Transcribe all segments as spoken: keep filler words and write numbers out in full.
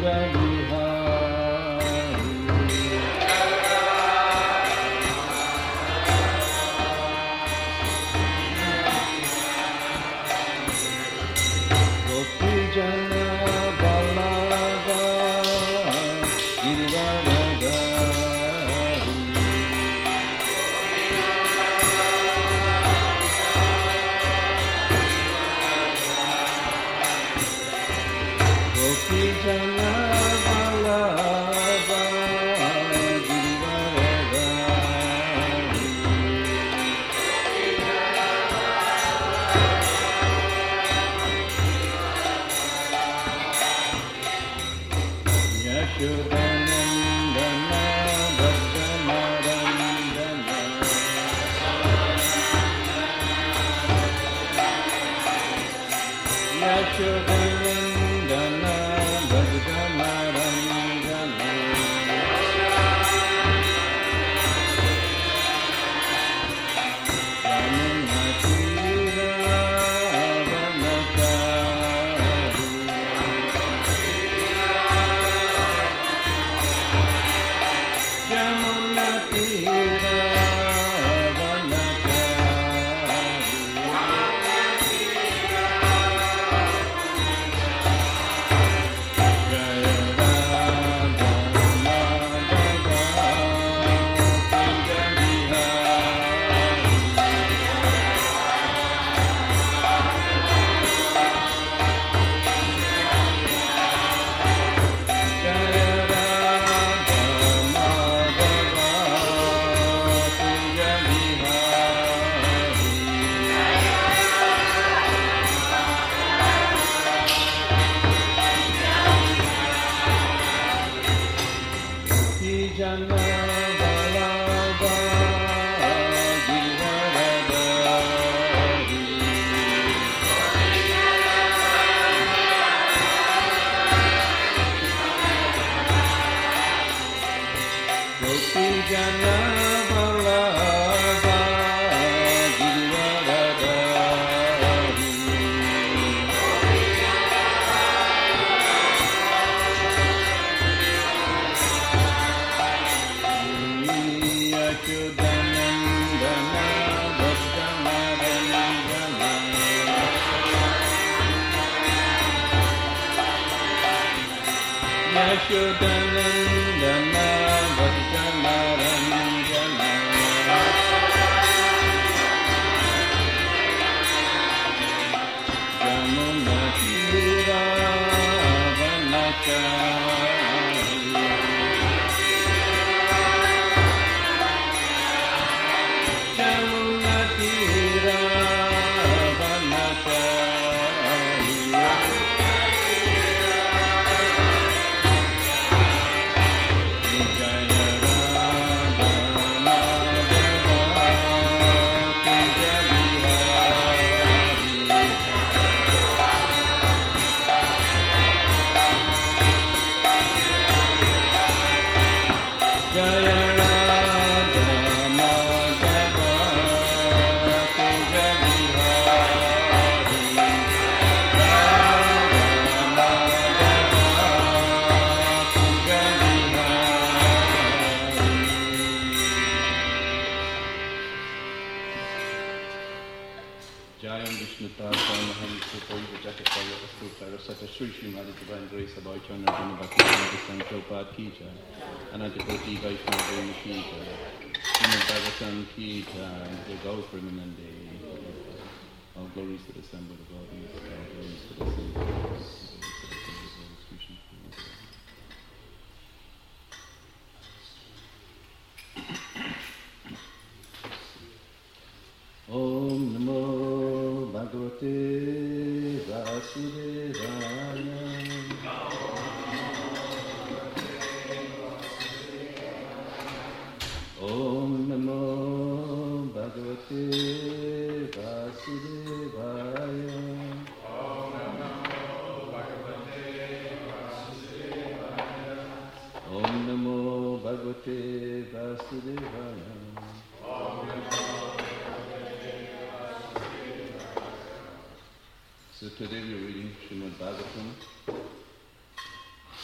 So today we are reading Srimad Bhagavatam,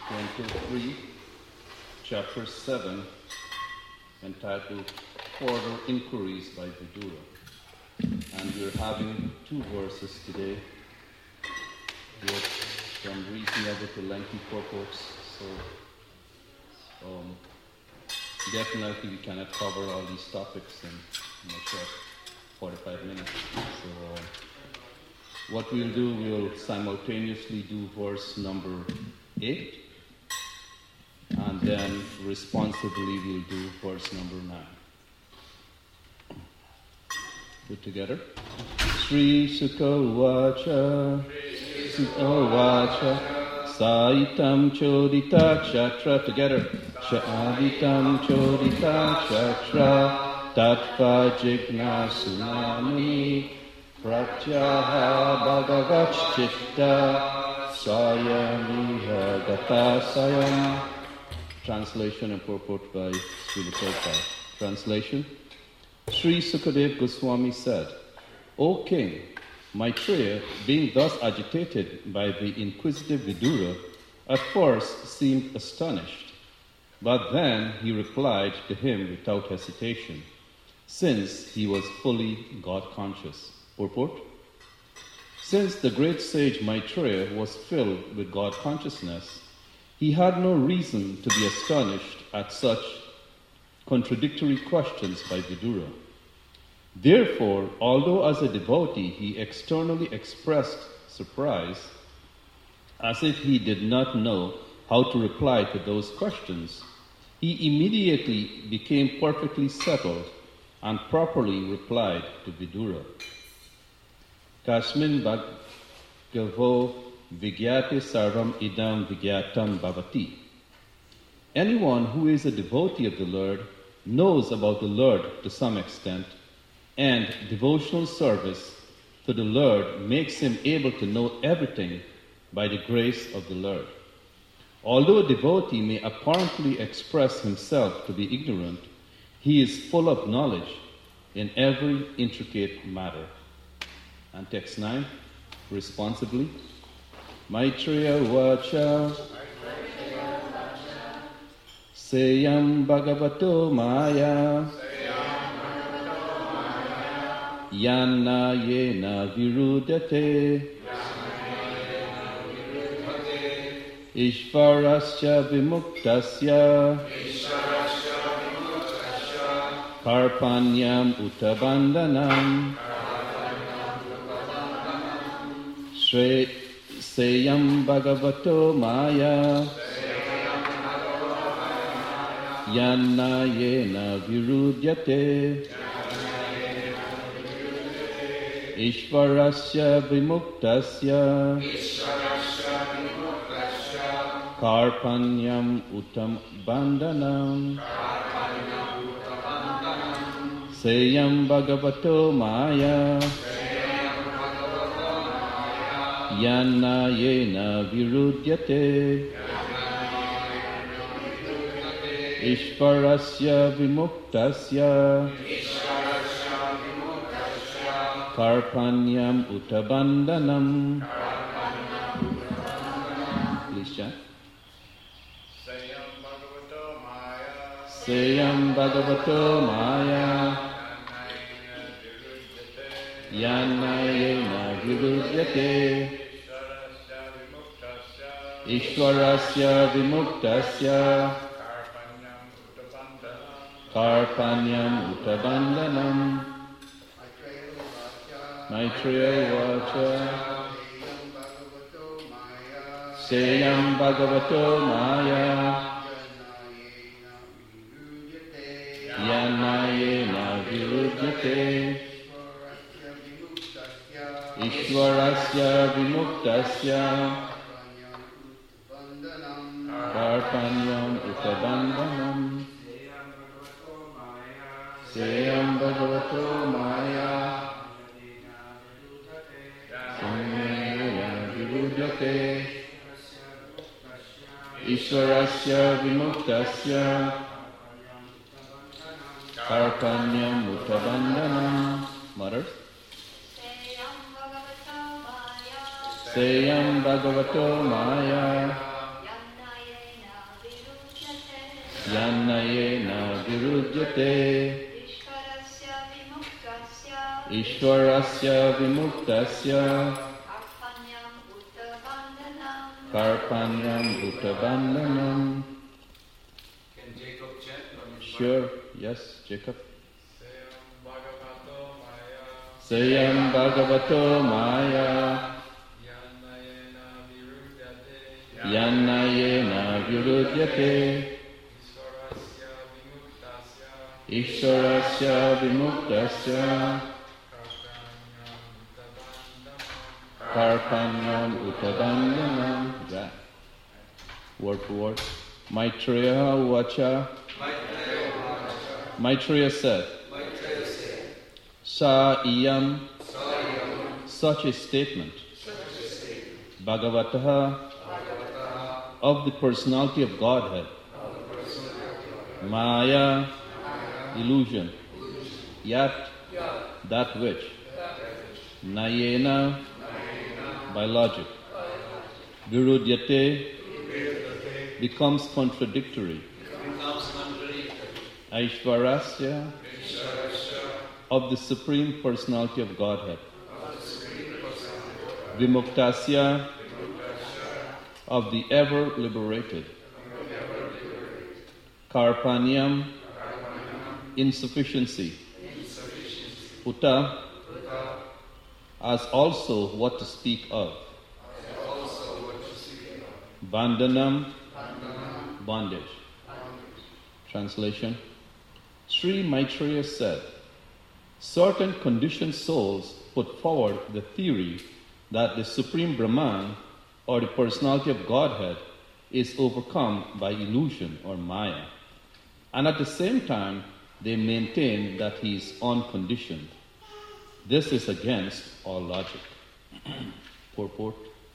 Canto three, Chapter seven, entitled Further Inquiries by Vidura. And we're having two verses today, both from reasonable to lengthy purports, so um, definitely we cannot cover all these topics in, in a short forty-five minutes. So uh, what we'll do, we'll simultaneously do verse number eight, and then responsibly we'll do verse number nine. Put together. Sri Sukha Vacha, Sukha Vacha, Saitam Chodita Chatra. Together. Chaditam Chodita Chatra, Tattva Jigna Sunamuni, Pratyaha Bhagavat Chitta, Sayamiha Gata Sayam. Translation and purport by Srila Prabhupada. Translation. Sri Sukadev Goswami said, O king, Maitreya, being thus agitated by the inquisitive Vidura, at first seemed astonished, but then he replied to him without hesitation, since he was fully God-conscious. Purport. Since the great sage Maitreya was filled with God-consciousness, he had no reason to be astonished at such contradictory questions by Vidura. Therefore, although as a devotee he externally expressed surprise, as if he did not know how to reply to those questions, he immediately became perfectly settled and properly replied to Vidura. Kasmin bhagavo vigyate sarvam idam vigyatam bhavati. Anyone who is a devotee of the Lord knows about the Lord to some extent, and devotional service to the Lord makes him able to know everything by the grace of the Lord. Although a devotee may apparently express himself to be ignorant, he is full of knowledge in every intricate matter. And text nine, responsibly. Maitreya Vacha Seyam Bhagavato Maya Yana Yena Virudate Ishvarasya Vimuktasya Karpanyam Utabandhanam Shre Seyam Bhagavato Maya Yana Yena Virudyate Ishvarasya Vimuktasya Karpanyam Utam Bandhanam Seyam Bhagavato Maya Yana Yena Virudyate Ishvarasya Vimuktasya Karpanyam Utabandhanam. Please chant. Seyam Bhagavato Maya Yana Yena Virudyate Ishvarasya Vimuktasya Karpanyam Utabandhanam. Maitreya Vacha Seyam Bhagavato Maya Yana Yena Virudyate Ishvarasya Vimuktasya Karpanyam Utabandhanam. Seyam Bhagavato Maya Yana Virudyate Ishvarasya Vimuktasya Karpanyam Utabandhanam. Mothers. Seyam Bhagavato Maya Yanayena Virudhyate Ishvarasya vimuktasya Ishvarasya Vimuktasya Karpanyam uttavandhanam Karpanyam Uttabandhanam. Can Jacob chant? Sure, yes, Jacob. Sayam Bhagavato Maya Sayam Bhagavato Maya Yanayena Virudyate Yanayena Virudhyate Ishvarasya Vimuktasya Ishvarasya Vimuktasya Karpanyam Uttabandhanam. Yeah. Word for word. Maitreya Uvacha. Maitreya said, Sa iyam, such a statement, Bhagavataha, of the personality of Godhead, Maya, illusion, Yat, that which, Nayena, by logic, Virudyate, becomes contradictory, Aishvarasya, of the Supreme Personality of Godhead, Vimuktasya, of the ever liberated, Karpanyam, insufficiency, Uta, as also what to speak of, Bandhanam, bondage. Translation. Sri Maitreya said, certain conditioned souls put forward the theory that the Supreme Brahman, or the personality of Godhead, is overcome by illusion or Maya. And at the same time, they maintain that he is unconditioned. This is against all logic. Purport.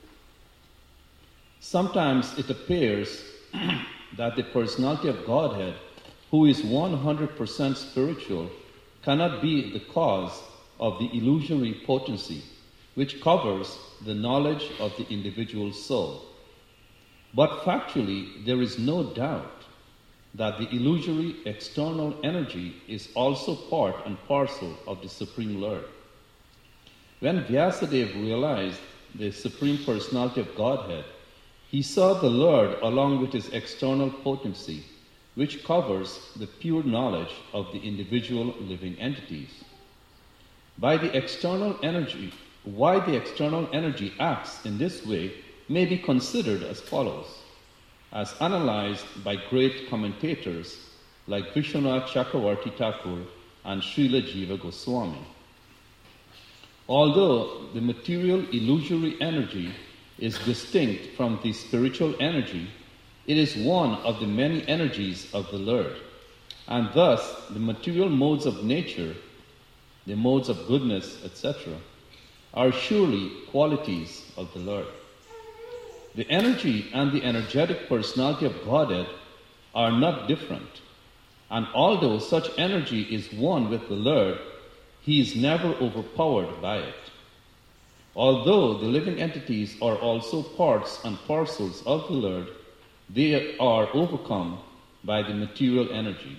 Sometimes it appears that the personality of Godhead, who is one hundred percent spiritual, cannot be the cause of the illusory potency which covers the knowledge of the individual soul. But factually, there is no doubt that the illusory external energy is also part and parcel of the Supreme Lord. When Vyasadeva realized the Supreme Personality of Godhead, he saw the Lord along with his external potency, which covers the pure knowledge of the individual living entities. By the external energy, why the external energy acts in this way may be considered as follows, as analyzed by great commentators like Vishwanath Chakravarti Thakur and Srila Jiva Goswami. Although the material illusory energy is distinct from the spiritual energy, it is one of the many energies of the Lord, and thus the material modes of nature, the modes of goodness, et cetera, are surely qualities of the Lord. The energy and the energetic personality of Godhead are not different, and although such energy is one with the Lord, he is never overpowered by it. Although the living entities are also parts and parcels of the Lord, they are overcome by the material energy.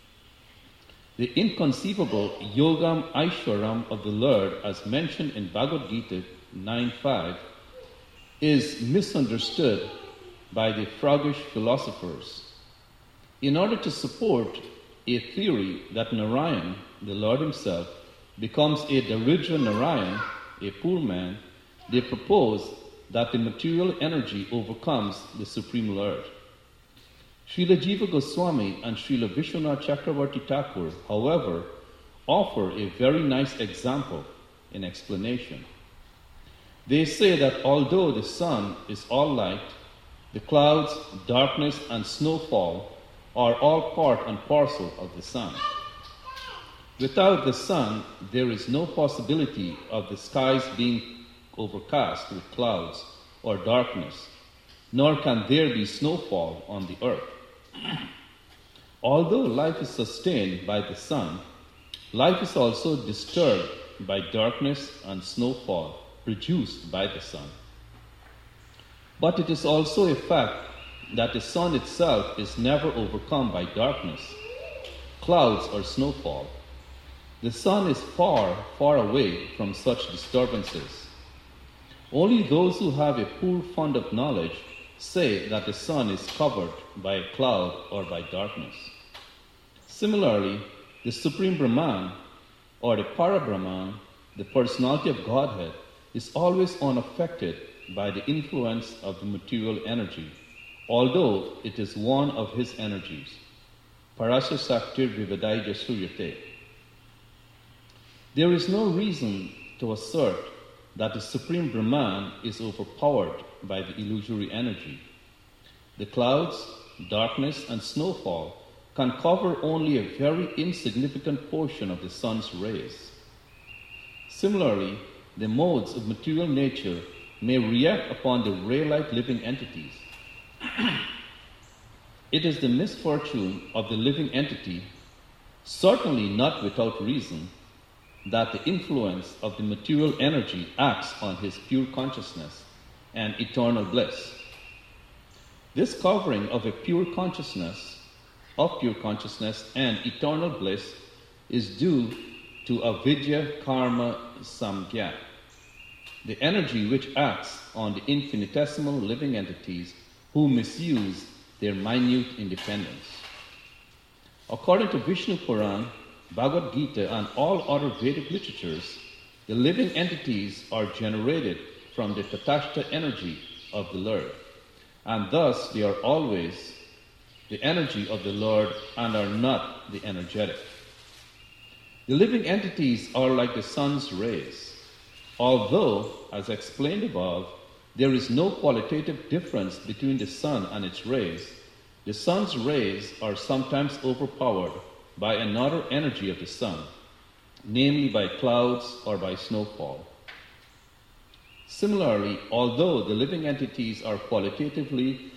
The inconceivable Yogam Aishwaram of the Lord, as mentioned in Bhagavad Gita nine five, is misunderstood by the froggish philosophers. In order to support a theory that Narayan, the Lord himself, becomes a Daridra Narayan, a poor man, they propose that the material energy overcomes the Supreme Lord. Srila Jiva Goswami and Srila Vishwanath Chakravarti Thakur, however, offer a very nice example in explanation. They say that although the sun is all light, the clouds, darkness, and snowfall are all part and parcel of the sun. Without the sun, there is no possibility of the skies being overcast with clouds or darkness, nor can there be snowfall on the earth. Although life is sustained by the sun, life is also disturbed by darkness and snowfall produced by the sun. But it is also a fact that the sun itself is never overcome by darkness, clouds, or snowfall. The sun is far, far away from such disturbances. Only those who have a poor fund of knowledge say that the sun is covered by a cloud or by darkness. Similarly, the Supreme Brahman, or the Parabrahman, the personality of Godhead, is always unaffected by the influence of the material energy, although it is one of his energies. Parasya Saktir Vivadaija Suryate. There is no reason to assert that the Supreme Brahman is overpowered by the illusory energy. The clouds, darkness, and snowfall can cover only a very insignificant portion of the sun's rays. Similarly, the modes of material nature may react upon the ray-like living entities. It is the misfortune of the living entity, certainly not without reason, that the influence of the material energy acts on his pure consciousness and eternal bliss. This covering of a pure consciousness, of pure consciousness and eternal bliss is due to avidya karma samgya, the energy which acts on the infinitesimal living entities who misuse their minute independence. According to Vishnu Puran, Bhagavad Gita, and all other Vedic literatures, the living entities are generated from the Tatashta energy of the Lord, and thus they are always the energy of the Lord and are not the energetic. The living entities are like the sun's rays. Although, as explained above, there is no qualitative difference between the sun and its rays, the sun's rays are sometimes overpowered by another energy of the sun, namely by clouds or by snowfall. Similarly, although the living entities are qualitatively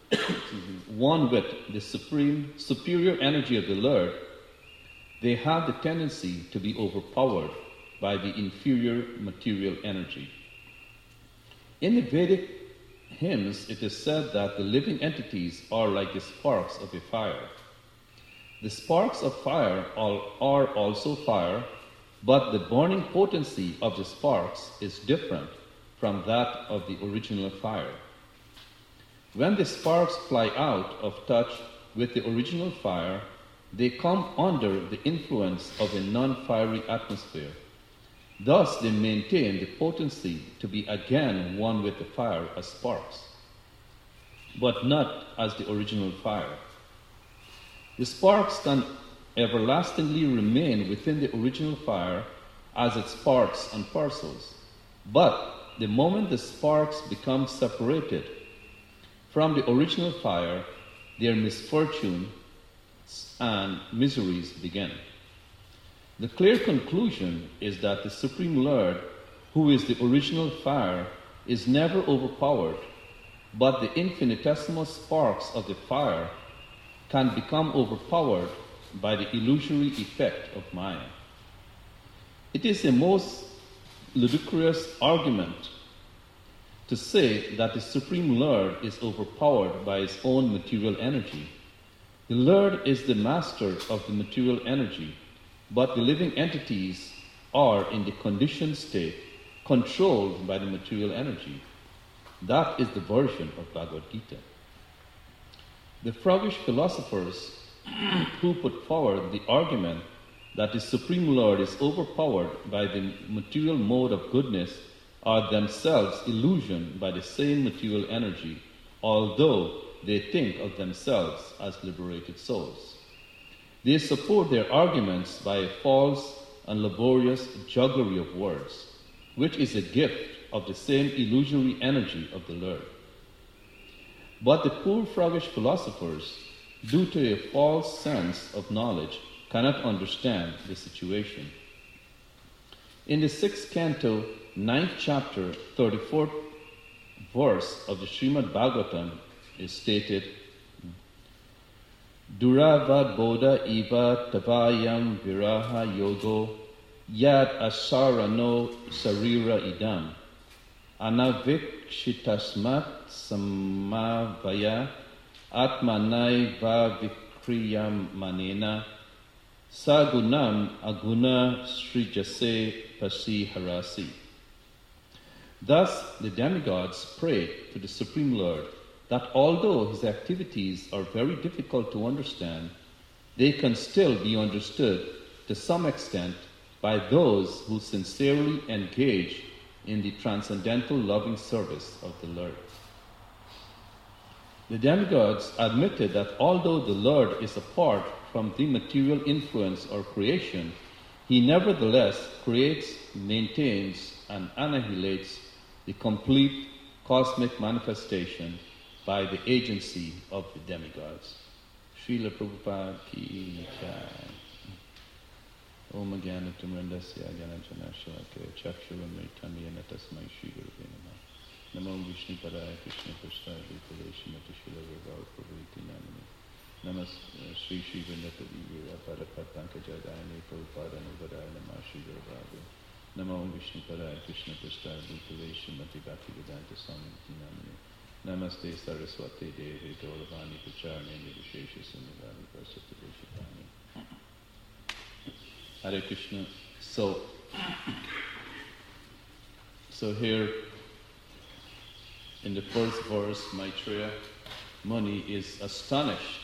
one with the supreme, superior energy of the Lord, they have the tendency to be overpowered by the inferior material energy. In the Vedic hymns, it is said that the living entities are like the sparks of a fire. The sparks of fire are also fire, but the burning potency of the sparks is different from that of the original fire. When the sparks fly out of touch with the original fire, they come under the influence of a non-fiery atmosphere. Thus they maintain the potency to be again one with the fire as sparks, but not as the original fire. The sparks can everlastingly remain within the original fire as its parts and parcels, but the moment the sparks become separated from the original fire, their misfortune and miseries begin. The clear conclusion is that the Supreme Lord, who is the original fire, is never overpowered, but the infinitesimal sparks of the fire can become overpowered by the illusory effect of Maya. It is a most ludicrous argument to say that the Supreme Lord is overpowered by his own material energy. The Lord is the master of the material energy, but the living entities are in the conditioned state, controlled by the material energy. That is the version of Bhagavad Gita. The froggish philosophers who put forward the argument that the Supreme Lord is overpowered by the material mode of goodness are themselves illusioned by the same material energy, although they think of themselves as liberated souls. They support their arguments by a false and laborious jugglery of words, which is a gift of the same illusory energy of the Lord. But the poor froggish philosophers, due to a false sense of knowledge, cannot understand the situation. In the sixth canto, ninth chapter, thirty-fourth verse of the Srimad Bhagavatam is stated, Duravad Bodha Iva Tavayam Viraha Yogo Yad Asarano Sarira Idam Anavikshitasmat Samavaya Atmanaiva Vikriyam Manena Sagunam Aguna Srijase Pasi Harasi. Thus, the demigods prayed to the Supreme Lord that although his activities are very difficult to understand, they can still be understood to some extent by those who sincerely engage in the transcendental loving service of the Lord. The demigods admitted that although the Lord is apart from the material influence or creation, he nevertheless creates, maintains, and annihilates the complete cosmic manifestation by the agency of the demigods. Srila Prabhupada ki jai. Om Agyanam Timrandasya Gyananjana Shalakaya Chakshurumritam Yena Tasmai Shri Gurave Namah. Namo Vishnu Padaya Krishna Prasthaya Bhutale Srimati Srila Vaibhava Prabhuti Namani. Namas Sri Sri Vrindata Vivira Padapatanka Jadayani Prabhupada Nuvadaya Namah Shri Gurave. Namo Vishnu Padaya Krishna Prasthaya Bhutale Srimati Bhaktivedanta Swami Namani. Namaste Saraswati Devi Gauravani Pacharni Nirvishesha Sundari Prasati Deshapani. Hare Krishna. So, so here in the first verse, Maitreya Muni is astonished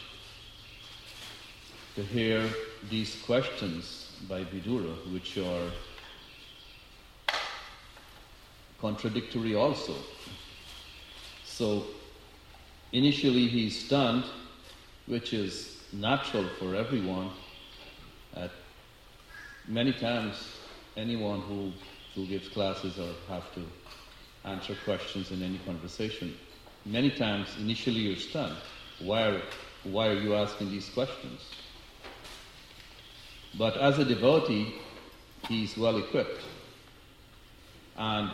to hear these questions by Vidura, which are contradictory also. So, initially he's stunned, which is natural for everyone. At many times, anyone who, who gives classes or have to answer questions in any conversation, many times initially you're stunned. Why are, why are you asking these questions? But as a devotee, he's well equipped. And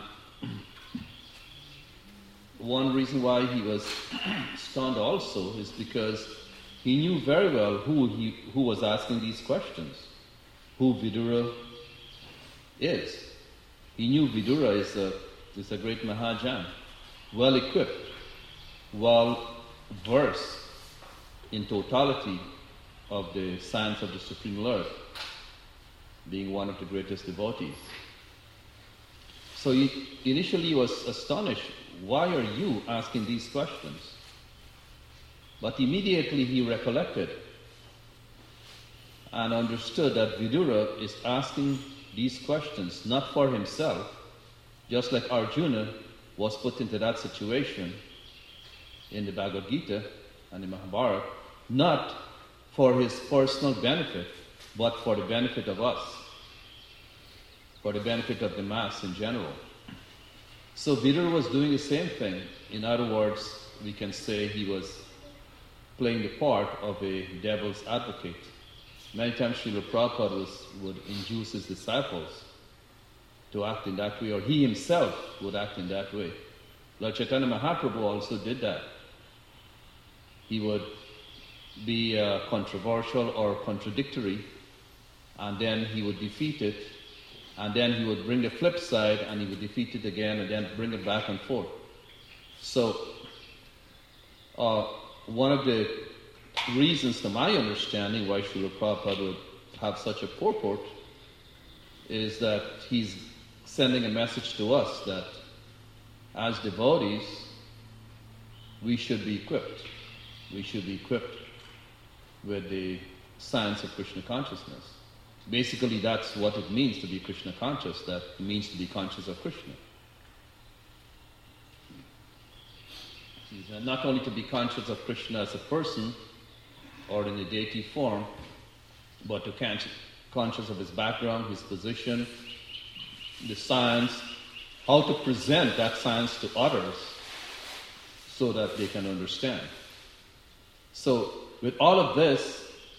one reason why he was stunned also is because he knew very well who he who was asking these questions, who Vidura is. He knew Vidura is a is a great Mahajan, well equipped, well versed in totality of the science of the Supreme Lord, being one of the greatest devotees. So he initially was astonished. Why are you asking these questions? But immediately he recollected and understood that Vidura is asking these questions not for himself, just like Arjuna was put into that situation in the Bhagavad Gita and the Mahabharata, not for his personal benefit, but for the benefit of us, for the benefit of the mass in general. So Vidura was doing the same thing. In other words, we can say he was playing the part of a devil's advocate. Many times Srila Prabhupada was, would induce his disciples to act in that way, or he himself would act in that way. Lord Chaitanya Mahaprabhu also did that. He would be uh, controversial or contradictory, and then he would defeat it, and then he would bring the flip side, and he would defeat it again, and then bring it back and forth. So, uh, one of the reasons, to my understanding, why Srila Prabhupada would have such a purport is that he's sending a message to us that as devotees, we should be equipped. We should be equipped with the science of Krishna consciousness. Basically, that's what it means to be Krishna conscious, that it means to be conscious of Krishna. Not only to be conscious of Krishna as a person or in a deity form, but to be conscious of his background, his position, the science, how to present that science to others so that they can understand. So, with all of this,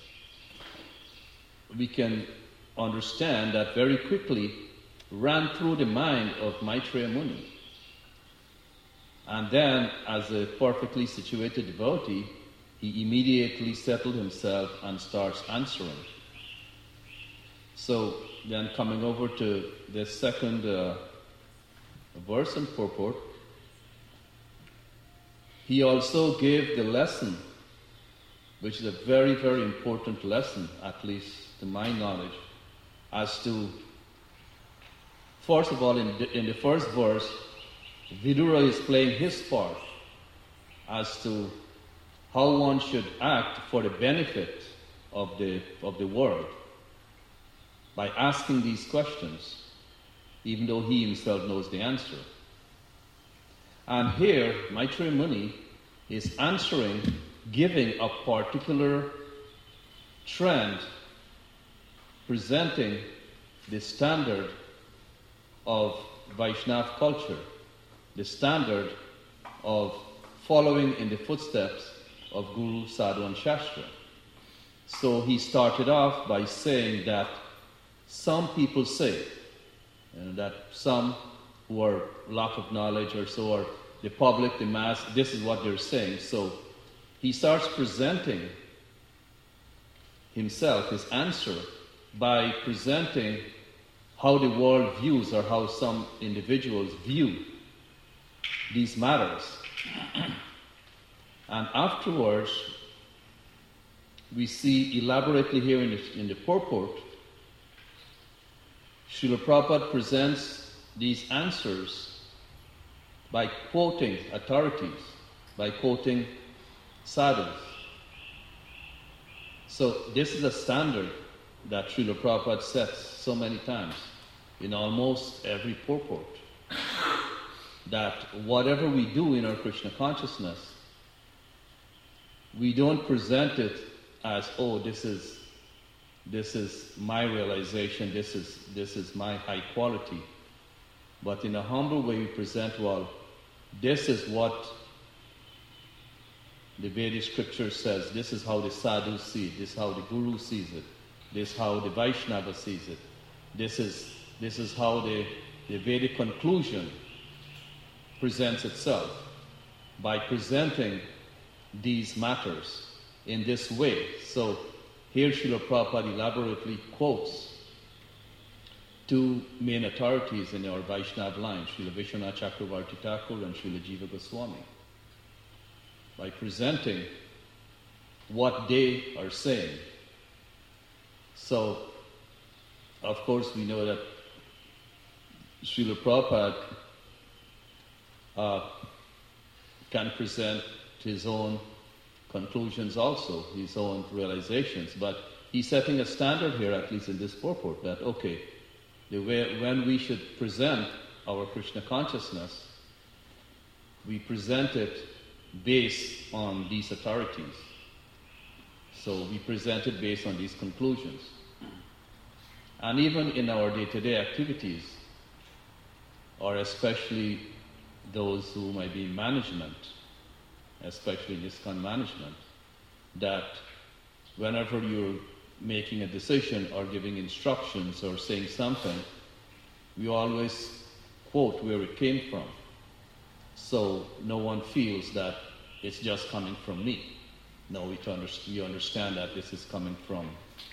we can understand that very quickly ran through the mind of Maitreya Muni. And then, as a perfectly situated devotee, he immediately settled himself and starts answering. So, then coming over to the second uh, verse and purport, he also gave the lesson which is a very, very important lesson, at least to my knowledge, as to, first of all, in the, in the first verse, Vidura is playing his part as to how one should act for the benefit of the, of the world by asking these questions, even though he himself knows the answer. And here, Maitreya Muni is answering, giving a particular trend, presenting the standard of Vaishnava culture, the standard of following in the footsteps of Guru, Sadhu and Shastra. So he started off by saying that some people say, and that some who are lack of knowledge or so, or the public, the mass, this is what they're saying. So he starts presenting himself, his answer, by presenting how the world views or how some individuals view these matters. And afterwards, we see elaborately here in the, in the purport, Srila Prabhupada presents these answers by quoting authorities, by quoting sadhus. So this is a standard that Srila Prabhupada sets so many times in almost every purport, that whatever we do in our Krishna consciousness, we don't present it as, oh, this is this is my realization, this is this is my high quality. But in a humble way we present, well, this is what the Vedic scripture says, this is how the sadhu sees it, this is how the guru sees it, this is how the Vaishnava sees it, this is this is how the, the Vedic conclusion presents itself, by presenting these matters in this way. So here Srila Prabhupada elaborately quotes two main authorities in our Vaishnava line, Srila Vishwanath Chakravarti Thakur and Srila Jiva Goswami, by presenting what they are saying. So, of course, we know that Srila Prabhupada uh, can present his own conclusions also, his own realizations, but he's setting a standard here, at least in this purport, that, okay, the way, when we should present our Krishna consciousness, we present it based on these authorities. So we present it based on these conclusions. And even in our day-to-day activities, or especially those who might be in management, especially in ISKCON management, that whenever you're making a decision or giving instructions or saying something, we always quote where it came from, so no one feels that it's just coming from me. No, we, under- we understand that this is coming from,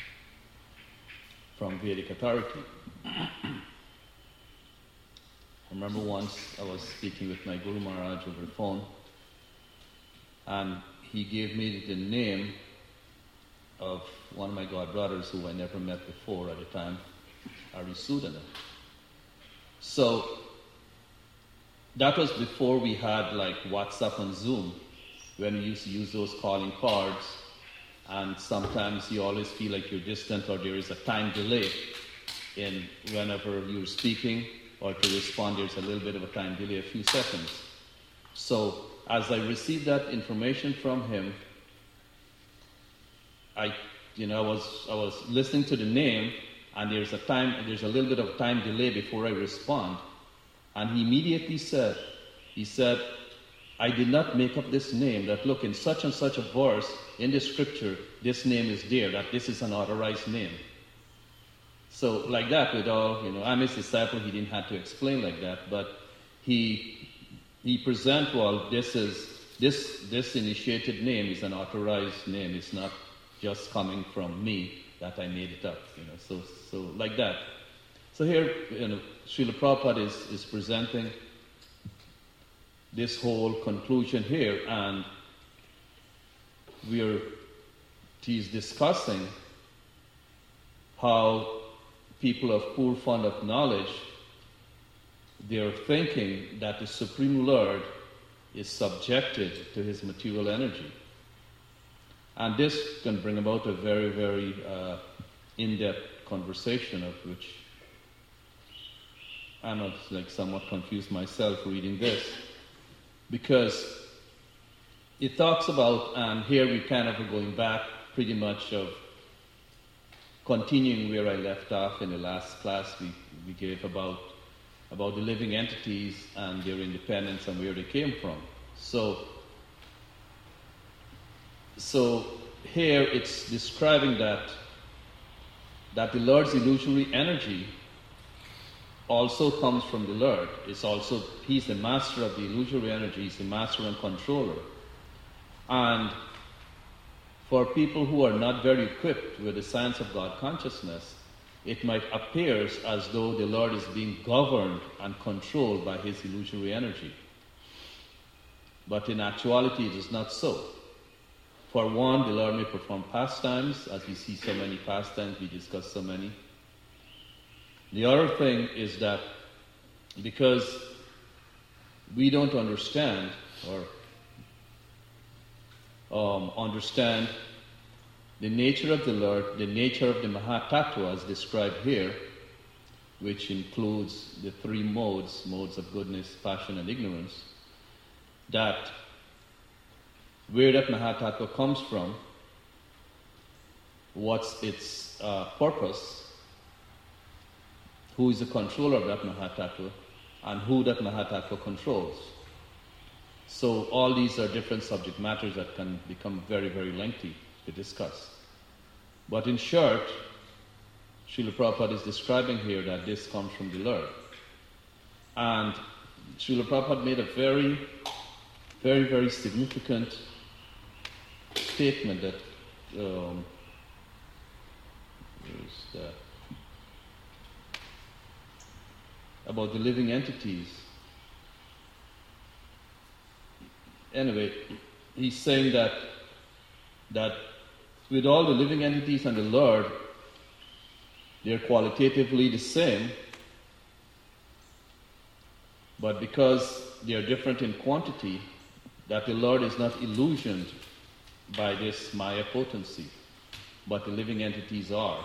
from Vedic authority. I remember once I was speaking with my Guru Maharaj over the phone, and he gave me the name of one of my god brothers who I never met before at the time, Arisudana. So that was before we had like WhatsApp and Zoom, when we used to use those calling cards, and sometimes you always feel like you're distant or there is a time delay in whenever you're speaking, or to respond there's a little bit of a time delay, a few seconds. So as I received that information from him, I, you know, I was I was listening to the name, and there's a time, there's a little bit of time delay before I respond, and he immediately said, he said, I did not make up this name. That look, in such and such a verse in the scripture, this name is there. That this is an authorized name. So like that, with all, you know, I'm his disciple. He didn't have to explain like that, but he he present, well, this is this this initiated name is an authorized name. It's not just coming from me that I made it up, you know. So so like that. So here, you know, Srila Prabhupada is is presenting this whole conclusion here, and we are he's discussing how people of poor fund of knowledge, they're thinking that the Supreme Lord is subjected to his material energy. And this can bring about a very, very uh, in-depth conversation, of which I'm not, like somewhat confused myself reading this, because it talks about, and here we kind of are going back pretty much of continuing where I left off in the last class we, we gave about about the living entities and their independence and where they came from. So, so here it's describing that that the Lord's illusory energy also comes from the Lord. It's also, he's the master of the illusory energy, he's the master and controller. And for people who are not very equipped with the science of God consciousness, it might appear as though the Lord is being governed and controlled by his illusory energy. But in actuality, it is not so. For one, the Lord may perform pastimes, as we see so many pastimes, we discuss so many. The other thing is that because we don't understand or um, understand the nature of the Lord, the nature of the Mahatattva as described here, which includes the three modes, modes of goodness, passion, and ignorance, that where that Mahatattva comes from, what's its uh, purpose, who is the controller of that Mahatattva, and who that Mahatattva controls. So all these are different subject matters that can become very, very lengthy to discuss. But in short, Srila Prabhupada is describing here that this comes from the Lord. And Srila Prabhupada made a very, very, very significant statement that, um, where is that? About the living entities. Anyway, he's saying that that with all the living entities and the Lord, they're qualitatively the same, but because they are different in quantity, that the Lord is not illusioned by this Maya potency, but the living entities are.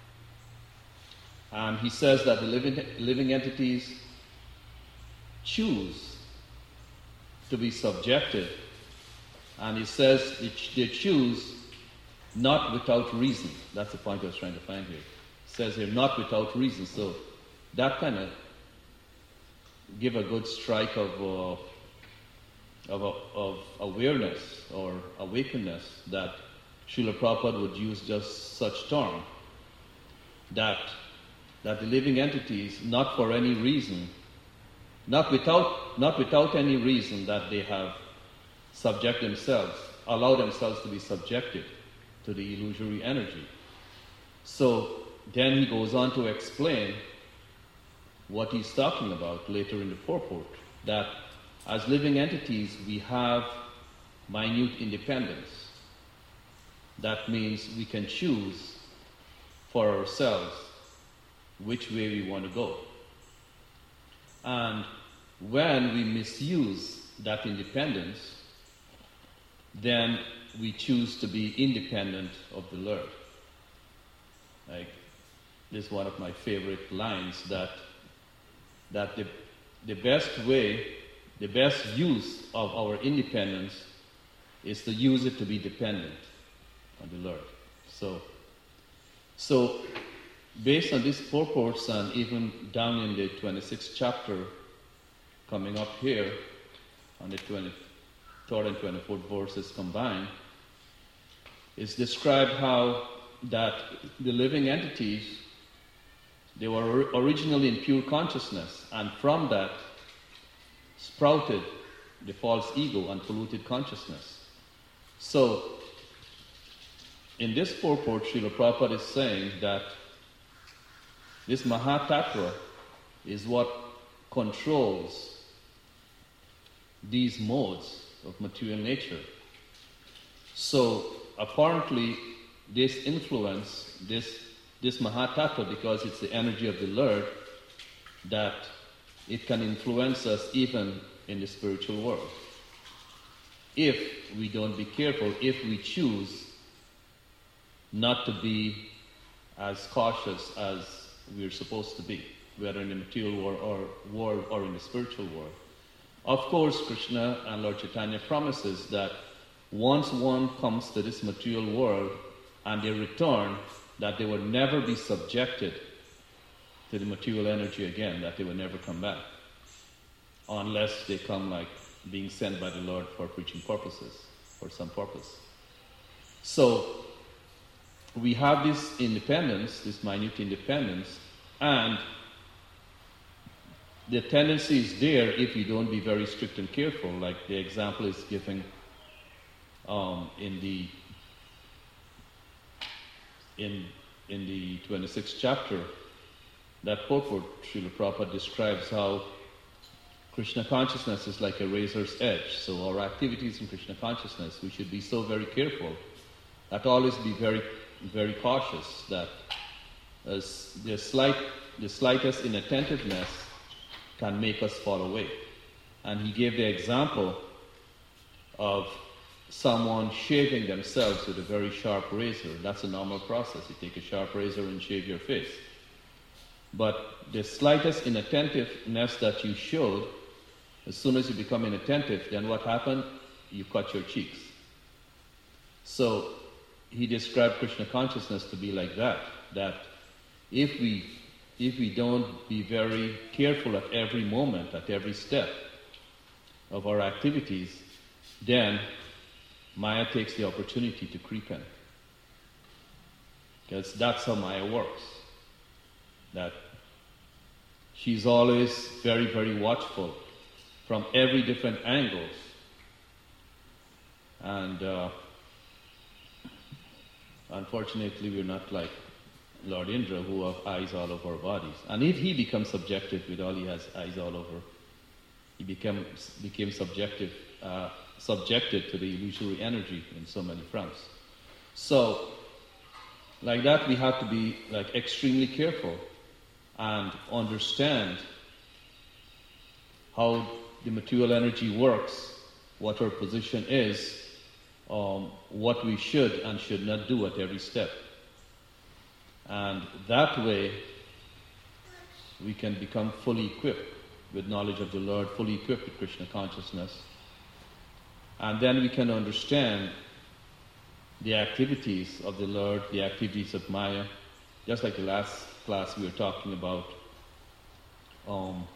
And he says that the living, living entities choose to be subjected, and he says they choose not without reason. That's the point I was trying to find here. It says here, not without reason. So that kind of give a good strike of uh, of, of awareness or awakeness that Srila Prabhupada would use just such term, that that the living entities, not for any reason, not without not without any reason that they have subject themselves, allow themselves to be subjected to the illusory energy. So then he goes on to explain what he's talking about later in the purport, that as living entities we have minute independence. That means we can choose for ourselves which way we want to go. And when we misuse that independence, then we choose to be independent of the Lord. Like, this is one of my favorite lines, that that the the best way, the best use of our independence is to use it to be dependent on the Lord. So, so based on these purports, and even down in the twenty-sixth chapter, coming up here, on the twenty-third and twenty-fourth verses combined, it's described how that the living entities, they were originally in pure consciousness, and from that sprouted the false ego and polluted consciousness. So, in this purport, Srila Prabhupada is saying that this Mahatattva is what controls these modes of material nature. So, apparently, this influence, this this Mahatattva, because it's the energy of the Lord, that it can influence us even in the spiritual world. If we don't be careful, if we choose not to be as cautious as we're supposed to be, whether in the material world or, world or in the spiritual world. Of course, Krishna and Lord Chaitanya promises that once one comes to this material world and they return, that they will never be subjected to the material energy again, that they will never come back, unless they come like being sent by the Lord for preaching purposes, for some purpose. So, we have this independence, this minute independence, and the tendency is there if you don't be very strict and careful, like the example is given um, in the in in the twenty-sixth chapter, that purport, Srila Prabhupada describes how Krishna consciousness is like a razor's edge. So our activities in Krishna consciousness, we should be so very careful, that always be very, very cautious, that as the slight, the slightest inattentiveness can make us fall away. And he gave the example of someone shaving themselves with a very sharp razor. That's a normal process. You take a sharp razor and shave your face. But the slightest inattentiveness that you showed, as soon as you become inattentive, then what happened? You cut your cheeks. So he described Krishna consciousness to be like that, that if we if we don't be very careful at every moment, at every step of our activities, then Maya takes the opportunity to creep in. Because that's how Maya works. That she's always very, very watchful from every different angles. And uh, unfortunately, we're not like Lord Indra, who have eyes all over our bodies. And if he becomes subjective with all he has eyes all over, he became, became subjective, uh, subjected to the illusory energy in so many fronts. So, like that, we have to be like extremely careful and understand how the material energy works, what our position is, um, what we should and should not do at every step. And that way, we can become fully equipped with knowledge of the Lord, fully equipped with Krishna consciousness. And then we can understand the activities of the Lord, the activities of Maya, just like the last class we were talking about. Um,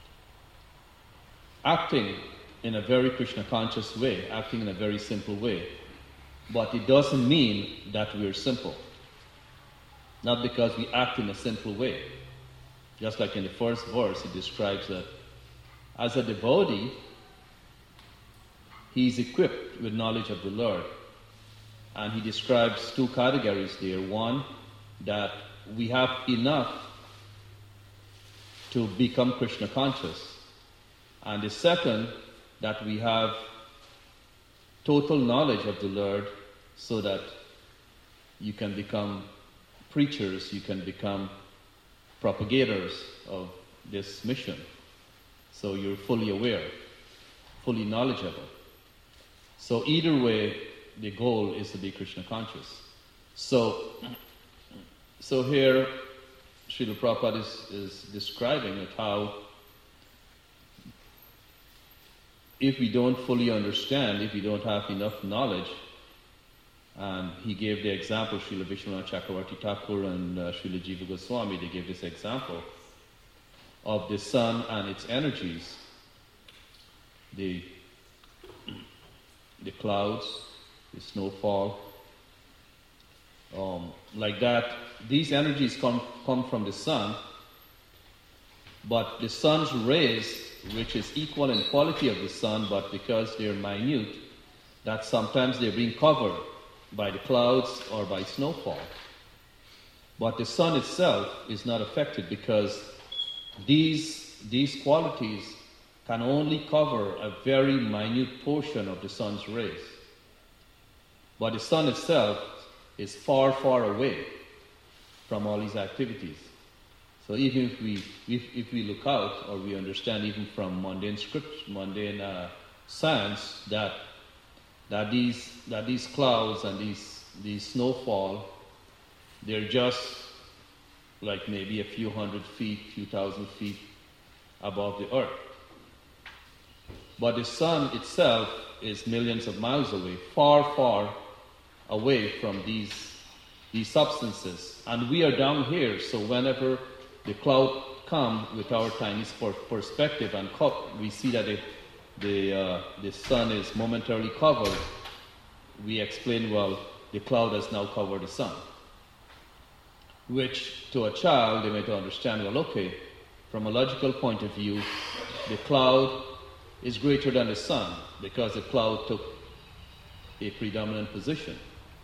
acting in a very Krishna conscious way, acting in a very simple way. But it doesn't mean that we're simple. Not because we act in a simple way. Just like in the first verse, it describes that as a devotee, he is equipped with knowledge of the Lord. And he describes two categories there. One, that we have enough to become Krishna conscious. And the second, that we have total knowledge of the Lord so that you can become preachers, you can become propagators of this mission. So you're fully aware, fully knowledgeable. So either way, the goal is to be Krishna conscious. So, so here, Srila Prabhupada is, is describing it how if we don't fully understand, if we don't have enough knowledge, and he gave the example, Srila Vishwanath Chakravarti Thakur and uh, Srila Jiva Goswami, they gave this example of the sun and its energies, the, the clouds, the snowfall, um, like that. These energies come, come from the sun, but the sun's rays, which is equal in quality of the sun, but because they're minute, that sometimes they're being covered by the clouds or by snowfall. But the sun itself is not affected because these, these qualities can only cover a very minute portion of the sun's rays. But the sun itself is far, far away from all these activities. So even if we if, if we look out, or we understand even from mundane script, mundane uh, science, that that these that these clouds and these these snowfall, they're just like maybe a few hundred feet, few thousand feet above the earth. But the sun itself is millions of miles away, far, far away from these these substances. And we are down here, so whenever the cloud come with our tiny perspective and co- we see that it, the uh, the sun is momentarily covered, we explain, well, the cloud has now covered the sun. Which, to a child, they might understand, well, okay, from a logical point of view, the cloud is greater than the sun because the cloud took a predominant position.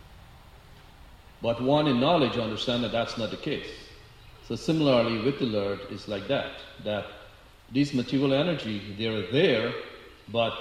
But one in knowledge understand that that's not the case. So similarly with the Lord, it's like that, that these material energy, they're there, but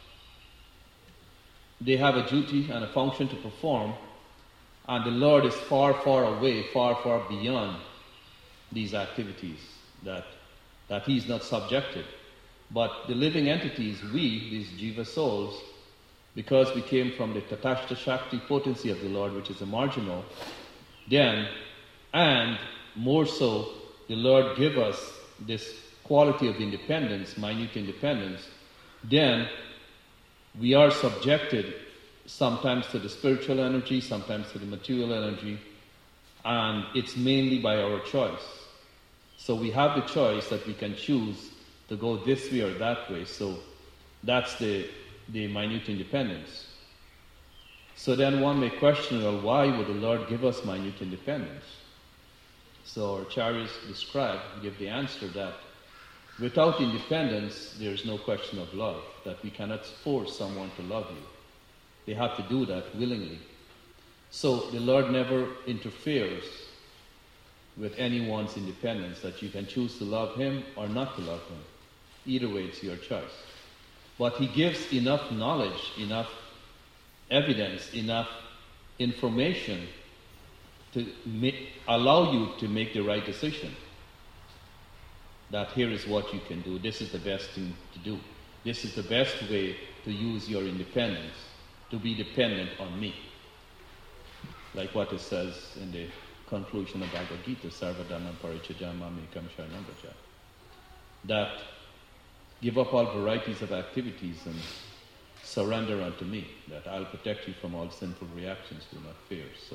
they have a duty and a function to perform, and the Lord is far, far away, far, far beyond these activities, that that He is not subjected. But the living entities, we, these Jiva souls, because we came from the Tatashta Shakti potency of the Lord, which is a marginal, then, and more so, the Lord give us this quality of independence, minute independence, then we are subjected sometimes to the spiritual energy, sometimes to the material energy, and it's mainly by our choice. So we have the choice that we can choose to go this way or that way. So that's the, the minute independence. So then one may question, well, why would the Lord give us minute independence? So our acharyas describe, give the answer that without independence, there is no question of love, that we cannot force someone to love you. They have to do that willingly. So the Lord never interferes with anyone's independence, that you can choose to love Him or not to love Him. Either way, it's your choice. But He gives enough knowledge, enough evidence, enough information to make, allow you to make the right decision. That here is what you can do. This is the best thing to do. This is the best way to use your independence, to be dependent on me. Like what it says in the conclusion of Bhagavad Gita, Sarvadhamma Parichajama Mekam Sharanam Vraja. That give up all varieties of activities and surrender unto me, that I'll protect you from all sinful reactions, do not fear. So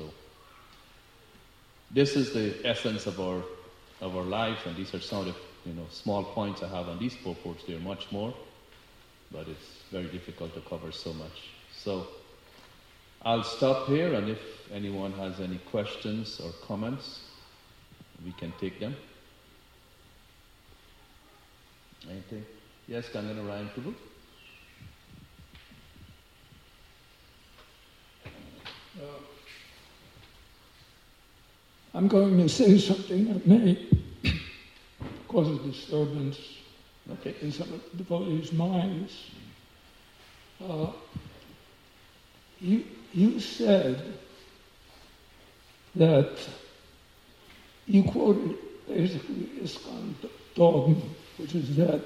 this is the essence of our of our life, and these are some of the you know small points I have on these purports. There are much more, but it's very difficult to cover so much. So I'll stop here, and if anyone has any questions or comments, we can take them. Anything? Yes, Kangana Ryan Prabhu? Uh, I'm going to say something that may cause a disturbance okay. in some of the devotees' minds. Uh, you, you said that you quoted basically ISKCON dogma, which is that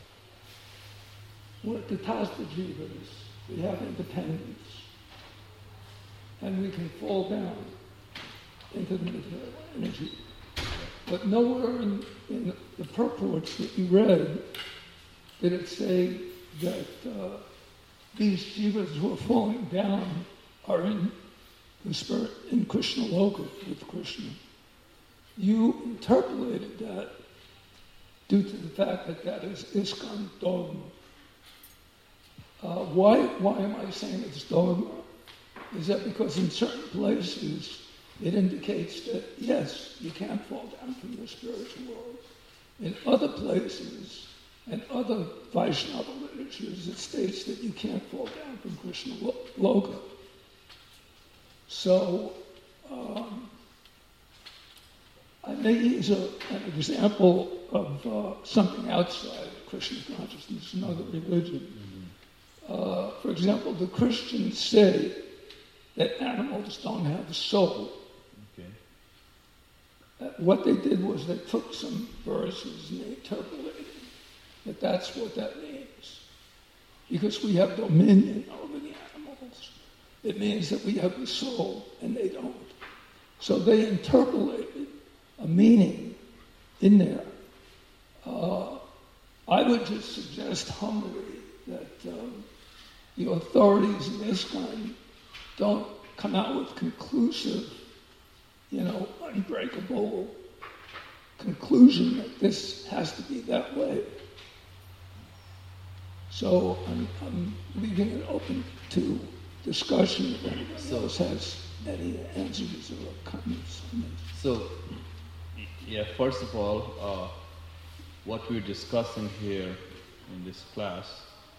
we're Tatastha Jivas, we have independence, and we can fall down into the material energy. But nowhere in, in the purports that you read did it say that uh, these jivas who are falling down are in the spirit, in Krishna Loka with Krishna. You interpolated that due to the fact that that is ISKCON dogma. Uh, why, why am I saying it's dogma? Is that because in certain places it indicates that, yes, you can't fall down from the spiritual world. In other places and other Vaishnava literatures, it states that you can't fall down from Krishna Loka. So, um, I may use a, an example of uh, something outside Krishna consciousness, another religion. Mm-hmm. Uh, for example, the Christians say that animals don't have a soul. Okay. Uh, What they did was they took some verses and they interpolated that that's what that means. Because we have dominion over the animals. It means that we have a soul and they don't. So they interpolated a meaning in there. Uh, I would just suggest humbly that um, the authorities in ISKCON don't come out with conclusive, you know, unbreakable conclusion that this has to be that way. So I'm, I'm leaving it open to discussion if anybody else has any answers or comments on this. So, yeah, first of all, uh, what we're discussing here in this class,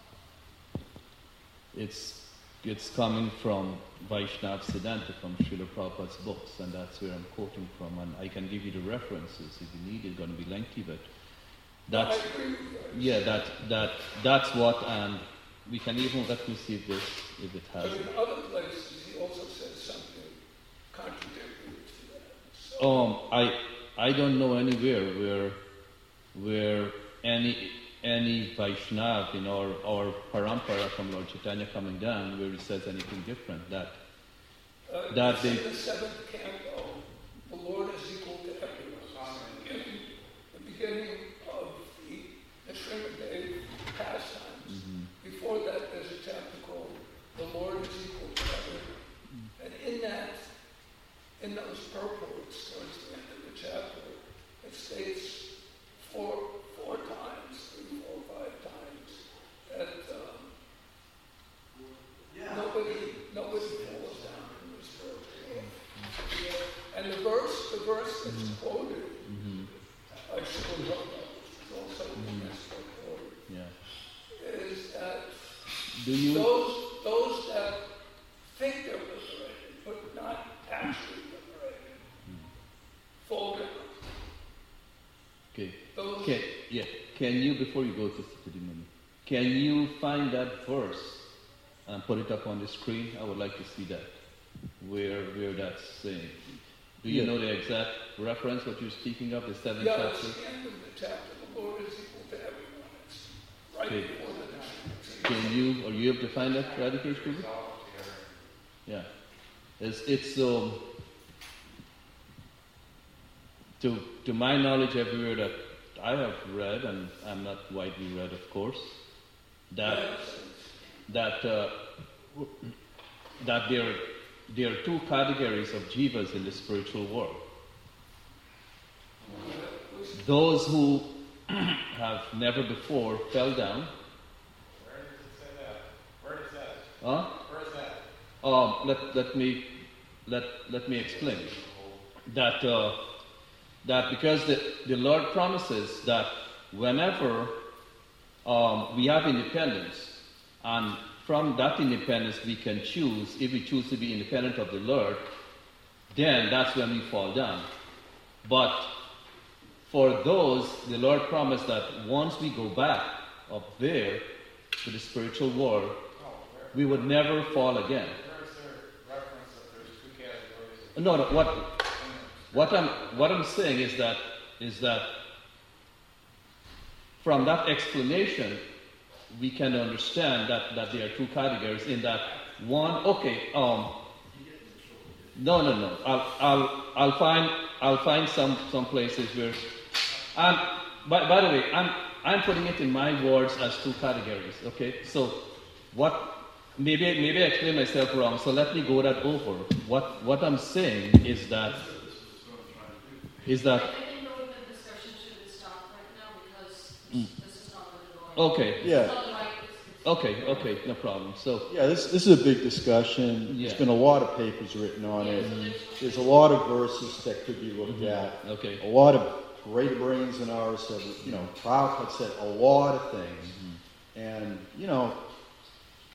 it's it's coming from Vaishnava Siddhanta, from Srila Prabhupada's books, and that's where I'm quoting from. And I can give you the references if you need. It's going to be lengthy, but that's yeah, that that that's what. And we can even let me see if this if it has. But in other places, he also says something contradictory to that. So Um, I I don't know anywhere where where any any Vaishnava in our, our parampara from Lord Chaitanya coming down where he says anything different. That Uh, that it's they in the seventh canto, the Lord is equal to everyone. The beginning, the beginning of the, the Srimad Dev pastimes. Mhm. Before that, there's a chapter called "The Lord is equal to everyone," and in that, in those purports towards the end of the chapter, it states four four times, three, four, five times that um, nobody nobody falls down in this verse. And the verse, the verse that's quoted, Mhm. I should have which is also UNESCO quoted, yeah. is that Do you those those that think they're liberated but not actually liberated fall down. okay? Those Can, yeah. Can you before you go to Siddhimani, can you find that verse and put it up on the screen? I would like to see that. Where where that's saying. Do you Yeah. know the exact reference what you're speaking of? The seventh yeah, chapter. it's the end of the chapter. The Lord is equal to everyone. It's right Okay. before the nine. Can you, are you able to find that, Radhikesh Prabhu? Yeah. It's, it's um, to, to my knowledge, everywhere that I have read, and I'm not widely read, of course, that, that, uh, that there, there are two categories of jivas in the spiritual world. Those who have never before fell down. Where does it say that? Where is that? Huh? Where is that? Um, let, let me let, let me explain that uh, that because the, the Lord promises that whenever um, we have independence, and from that independence we can choose, if we choose to be independent of the Lord, then that's when we fall down. But for those, the Lord promised that once we go back up there to the spiritual world, we would never fall again. Where is there reference that there's two categories of No, no. What what I'm what I'm saying is that is that from that explanation we can understand that, that there are two categories. In that one, okay, um, no, no, no. I'll I'll I'll find I'll find some some places where. Um, by, by the way, I'm I'm putting it in my words as two categories. Okay, so what? Maybe maybe I explained myself wrong. So let me go that over. What what I'm saying is that is that I think the discussion should stop right now because this is not what we're going. okay? Yeah. It's not like it's- Okay, okay, no problem. So Yeah, this this is a big discussion. Yeah. There's been a lot of papers written on it. There's a lot of verses that could be looked at. okay, A lot of greater brains than ours have, you know, Prabhupada said a lot of things. And, you know,